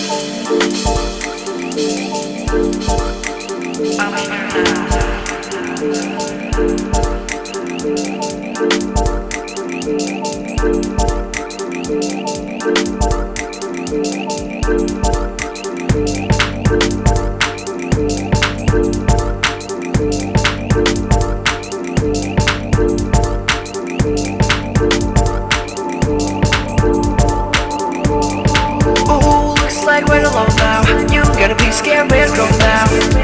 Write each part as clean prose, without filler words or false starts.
We're alone now. You gotta be scared, we're grown now.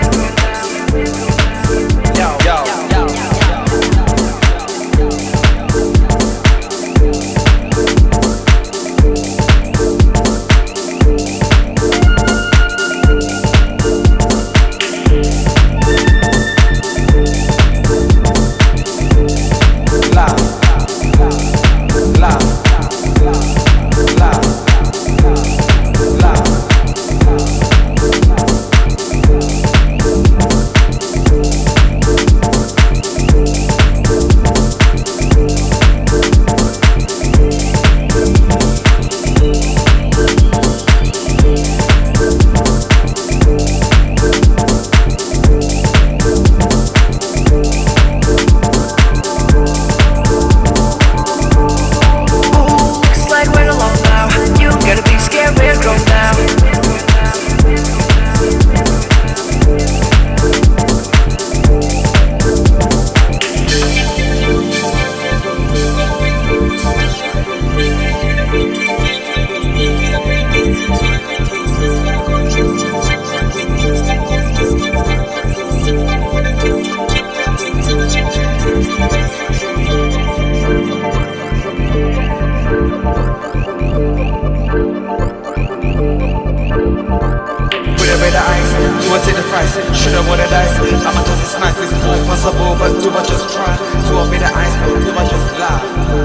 Take the price, should've won the dice. I'ma toss it's nice, it's all possible, but do I just try? Do I be the ice, or do I just lie?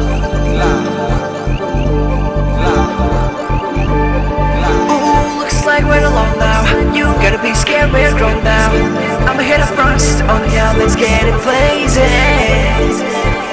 Ooh, looks like we're alone now. You gotta be scared, we're grown now. I'ma hit a frost on ya, let's get it blazing.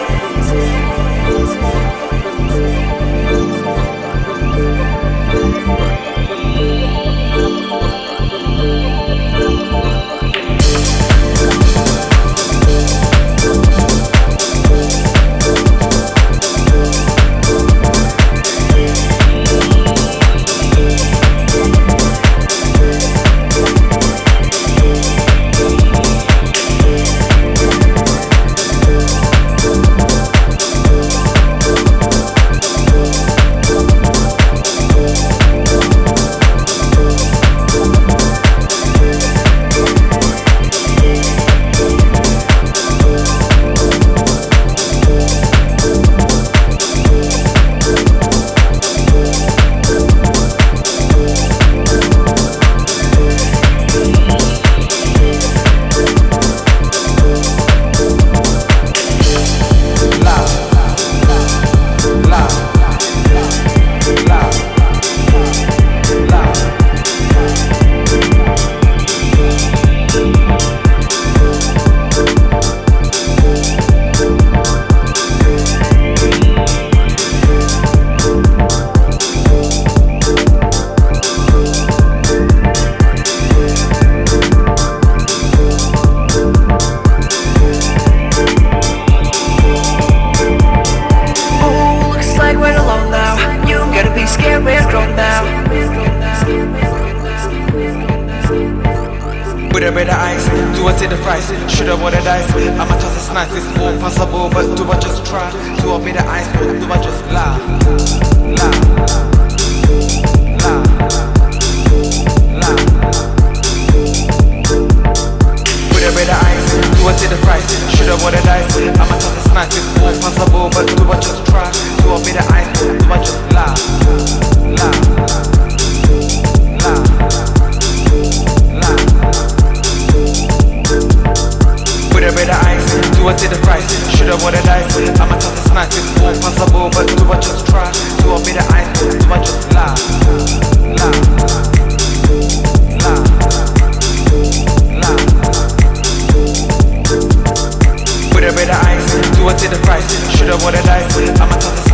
With a bit of ice, do I take the price? Should've won the dice. I'ma toss it's nice, it's all possible, but do I just try? Do I be the ice, or do I just lie? With a bit of ice, do I take the price? Should've won the dice. I'ma toss it's nice, it's all possible, but do I just try? Do I be the ice, or do I just lie? With a bit of ice, do I take the price? Should've won the dice. I'ma toss it's nice, it's all possible, but do I just try? Do I be the ice, or do I just lie? With a bit of ice, do I take the price? Should've won the dice. I'ma toss it's